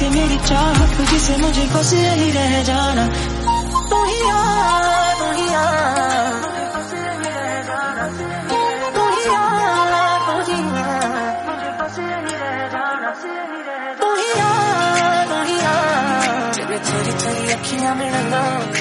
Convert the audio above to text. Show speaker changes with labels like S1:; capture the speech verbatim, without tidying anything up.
S1: से मेरी चाहत जिसे मुझे बस यही रह जाना। तू ही आ, तू ही आ, तू ही आ, तू ही आ, तू ही आ, तू ही आ। तेरे थोड़ी थोड़ी अखियां में रंगा